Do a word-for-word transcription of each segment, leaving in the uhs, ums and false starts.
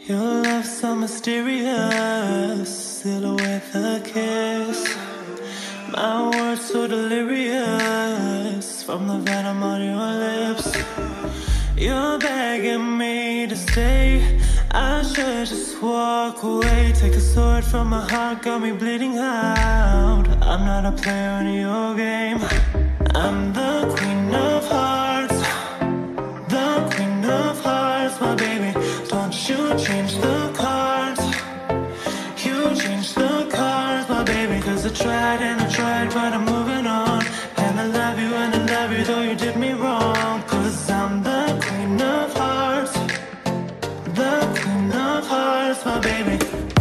Your love so mysterious, silhouette a kiss. My words so delirious from the venom on your lips. You're begging me to stay, I should just walk away. Take the sword from my heart, got me bleeding out. I'm not a player in your game. I'm the queen of hearts, the queen of hearts, my baby. Don't you change the cards, you change the cards, my baby. Cause I tried and I tried, but I'm moving on. And I love you and I love you, though you did me wrong. Cause I'm the queen of hearts, the queen of hearts, my baby.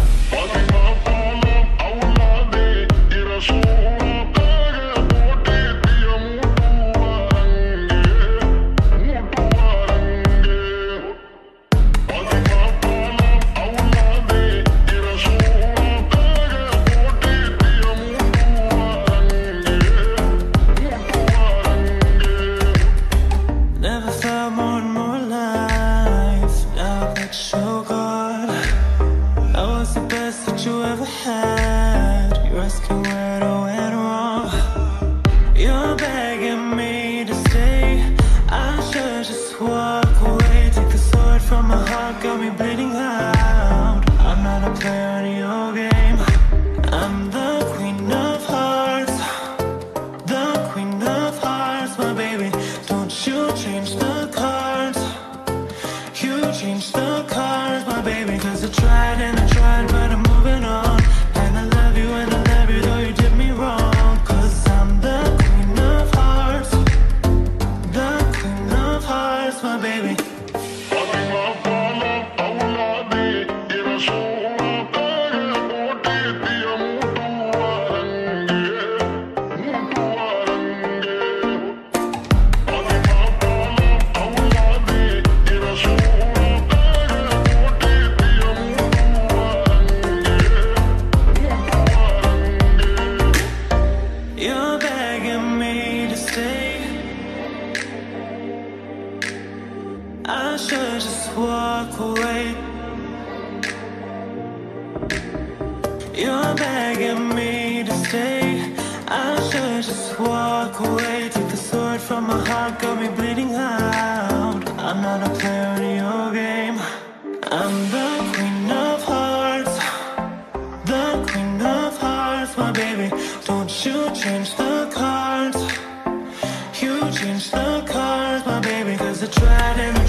Never felt more and more alive now that you're gone. I was the best that you ever had. You're asking where it all went wrong. You're begging me to stay, I should just walk away. Take the sword from my heart, got me bleeding out. I'm not a player in your game. I'm the queen of hearts, the queen of hearts, my baby. Don't you change the cards, you change the cards, my baby. Cause I tried and I tried, but I'm moving on. And I love you and I love you, though you did me wrong. Cause I'm the queen of hearts, the queen of hearts, my baby. You're begging me to stay, I should just walk away. You're begging me to stay, I should just walk away. Take the sword from my heart, got me bleeding out. I'm not a player in your game. I'm the queen of hearts, the queen of hearts, my baby. Don't you change the cards, you change the cards, my baby. Cause I tried and